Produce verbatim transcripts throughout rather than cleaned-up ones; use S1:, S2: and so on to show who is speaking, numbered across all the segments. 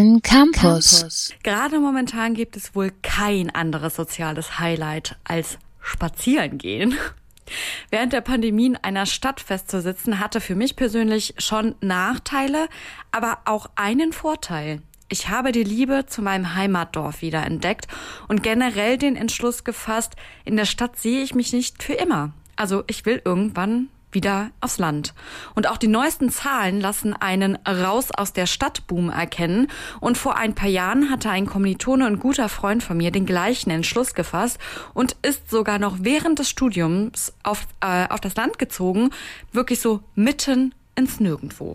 S1: Dein Campus.
S2: Gerade momentan gibt es wohl kein anderes soziales Highlight als spazieren gehen. Während der Pandemie in einer Stadt festzusitzen, hatte für mich persönlich schon Nachteile, aber auch einen Vorteil. Ich habe die Liebe zu meinem Heimatdorf wiederentdeckt und generell den Entschluss gefasst, in der Stadt sehe ich mich nicht für immer. Also ich will irgendwann wieder aufs Land. Und auch die neuesten Zahlen lassen einen Raus aus der Stadt-Boom erkennen. Und vor ein paar Jahren hatte ein Kommilitone und guter Freund von mir den gleichen Entschluss gefasst und ist sogar noch während des Studiums auf, äh, auf das Land gezogen, wirklich so mitten ins Nirgendwo.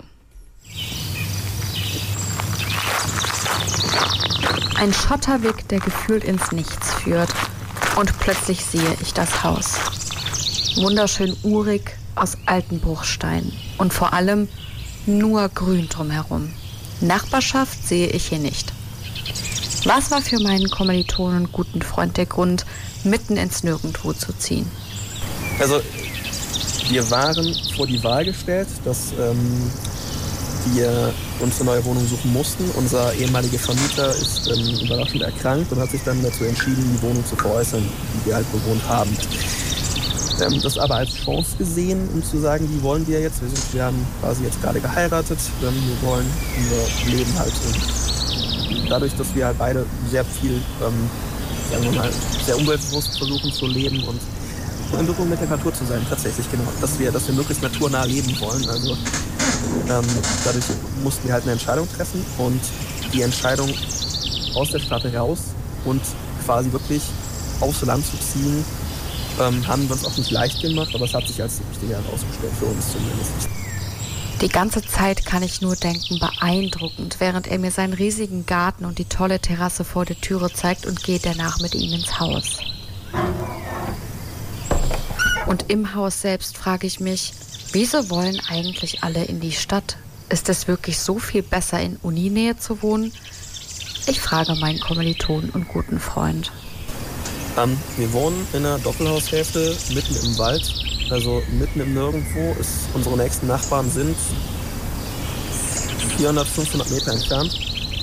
S3: Ein Schotterweg, der gefühlt ins Nichts führt. Und plötzlich sehe ich das Haus. Wunderschön urig, aus alten Bruchsteinen und vor allem nur Grün drumherum. Nachbarschaft sehe ich hier nicht. Was war für meinen Kommilitonen und guten Freund der Grund, mitten ins Nirgendwo zu ziehen?
S4: Also wir waren vor die Wahl gestellt, dass ähm, wir uns eine neue Wohnung suchen mussten. Unser ehemaliger Vermieter ist ähm, überraschend erkrankt und hat sich dann dazu entschieden, die Wohnung zu veräußern, die wir halt bewohnt haben. Ähm, das aber als Chance gesehen, um zu sagen, wie wollen wir jetzt? Wir, sind, wir haben quasi jetzt gerade geheiratet, ähm, wir wollen unser Leben halt und dadurch, dass wir halt beide sehr viel, ähm, sagen wir mal, sehr umweltbewusst versuchen zu leben und in Berührung mit der Natur zu sein, tatsächlich, genau. Dass wir, dass wir möglichst naturnah leben wollen. Also ähm, dadurch mussten wir halt eine Entscheidung treffen und die Entscheidung aus der Stadt raus und quasi wirklich aufs Land zu ziehen, Ähm, haben wir uns auch nicht leicht gemacht, aber es hat sich als die richtige herausgestellt, für uns zumindest.
S3: Die ganze Zeit kann ich nur denken, beeindruckend, während er mir seinen riesigen Garten und die tolle Terrasse vor der Türe zeigt und geht danach mit ihm ins Haus. Und im Haus selbst frage ich mich, wieso wollen eigentlich alle in die Stadt? Ist es wirklich so viel besser, in Uninähe zu wohnen? Ich frage meinen Kommilitonen und guten Freund.
S4: Ähm, wir wohnen in einer Doppelhaushälfte mitten im Wald, also mitten im Nirgendwo. Ist, unsere nächsten Nachbarn sind vierhundert, fünfhundert Meter entfernt.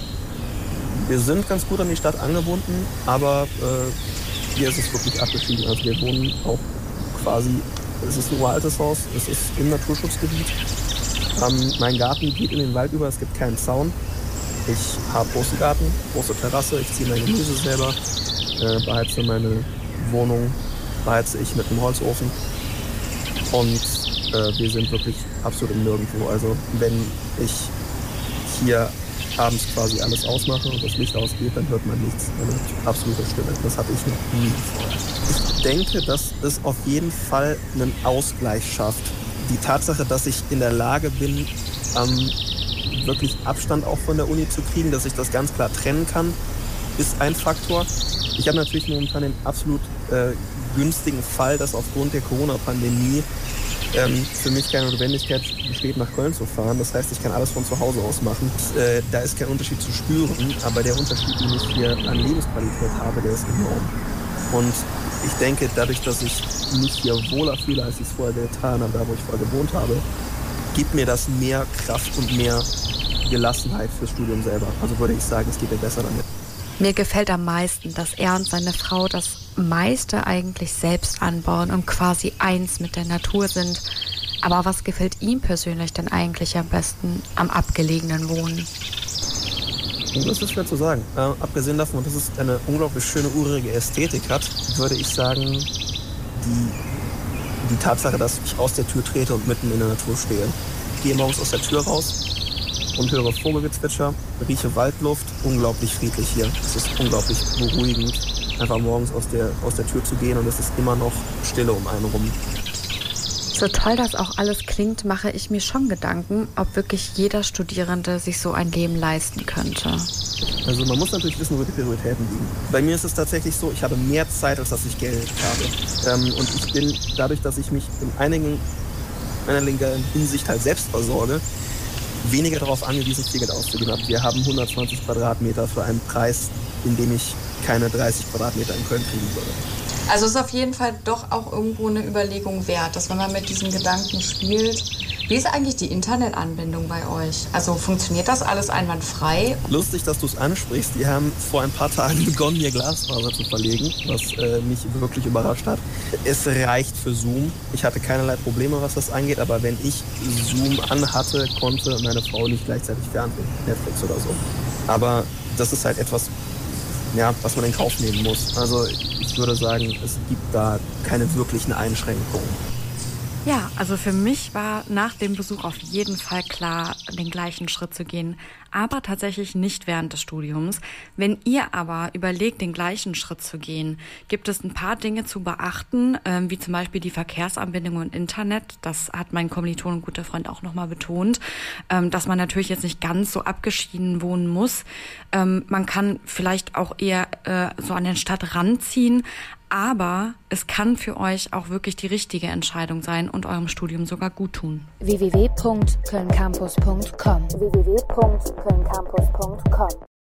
S4: Wir sind ganz gut an die Stadt angebunden, aber äh, hier ist es wirklich abgeschieden. Also wir wohnen auch quasi, es ist ein uraltes Haus, es ist im Naturschutzgebiet. Ähm, mein Garten geht in den Wald über, es gibt keinen Zaun. Ich habe großen Garten, große Terrasse, ich ziehe mein Gemüse selber. Äh, beheize meine Wohnung, beheize ich mit einem Holzofen und äh, wir sind wirklich absolut im Nirgendwo. Also wenn ich hier abends quasi alles ausmache und das Licht ausgeht, dann hört man nichts. Eine absolute Stille. Das hatte ich noch nie vorher. Ich denke, dass es auf jeden Fall einen Ausgleich schafft. Die Tatsache, dass ich in der Lage bin, ähm, wirklich Abstand auch von der Uni zu kriegen, dass ich das ganz klar trennen kann, ist ein Faktor. Ich habe natürlich momentan den absolut äh, günstigen Fall, dass aufgrund der Corona-Pandemie ähm, für mich keine Notwendigkeit besteht, nach Köln zu fahren. Das heißt, ich kann alles von zu Hause aus machen. Äh, da ist kein Unterschied zu spüren, aber der Unterschied, den ich hier an Lebensqualität habe, der ist enorm. Und ich denke, dadurch, dass ich mich hier wohler fühle, als ich es vorher getan habe, da wo ich vorher gewohnt habe, gibt mir das mehr Kraft und mehr Gelassenheit fürs Studium selber. Also würde ich sagen, es geht mir besser damit.
S3: Mir gefällt am meisten, dass er und seine Frau das meiste eigentlich selbst anbauen und quasi eins mit der Natur sind. Aber was gefällt ihm persönlich denn eigentlich am besten am abgelegenen Wohnen?
S4: Das ist schwer zu sagen. Äh, abgesehen davon, dass es eine unglaublich schöne, urige Ästhetik hat, würde ich sagen, die, die Tatsache, dass ich aus der Tür trete und mitten in der Natur stehe. Ich gehe morgens aus der Tür raus und höre Vogelgezwitscher, rieche Waldluft, unglaublich friedlich hier. Es ist unglaublich beruhigend, einfach morgens aus der, aus der Tür zu gehen und es ist immer noch Stille um einen rum.
S3: So toll das auch alles klingt, mache ich mir schon Gedanken, ob wirklich jeder Studierende sich so ein Leben leisten könnte.
S4: Also man muss natürlich wissen, wo die Prioritäten liegen. Bei mir ist es tatsächlich so, ich habe mehr Zeit, als dass ich Geld habe. Ähm, und ich bin dadurch, dass ich mich in einigen, einiger Hinsicht halt selbst versorge, weniger darauf angewiesen, viel Geld auszugeben. Wir haben hundertzwanzig Quadratmeter für einen Preis, in dem ich keine dreißig Quadratmeter in Köln kriegen würde.
S5: Also es ist auf jeden Fall doch auch irgendwo eine Überlegung wert, dass wenn man mit diesem Gedanken spielt,
S3: Wie ist eigentlich die Internetanbindung bei euch? Also funktioniert das alles einwandfrei?
S4: Lustig, dass du es ansprichst. Die haben vor ein paar Tagen begonnen, mir Glasfaser zu verlegen, was äh, mich wirklich überrascht hat. Es reicht für Zoom. Ich hatte keinerlei Probleme, was das angeht, aber wenn ich Zoom anhatte, konnte meine Frau nicht gleichzeitig Fernsehen, Netflix oder so. Aber das ist halt etwas, ja, was man in Kauf nehmen muss. Also ich würde sagen, es gibt da keine wirklichen Einschränkungen.
S2: Ja, also für mich war nach dem Besuch auf jeden Fall klar, den gleichen Schritt zu gehen, aber tatsächlich nicht während des Studiums. Wenn ihr aber überlegt, den gleichen Schritt zu gehen, gibt es ein paar Dinge zu beachten, ähm, wie zum Beispiel die Verkehrsanbindung und Internet. Das hat mein Kommiliton und guter Freund auch nochmal betont, ähm, dass man natürlich jetzt nicht ganz so abgeschieden wohnen muss. Ähm, man kann vielleicht auch eher äh, so an den Stadtrand ziehen, aber es kann für euch auch wirklich die richtige Entscheidung sein und eurem Studium sogar gut tun.
S1: w w w punkt köln campus punkt com w w w punkt köln campus punkt com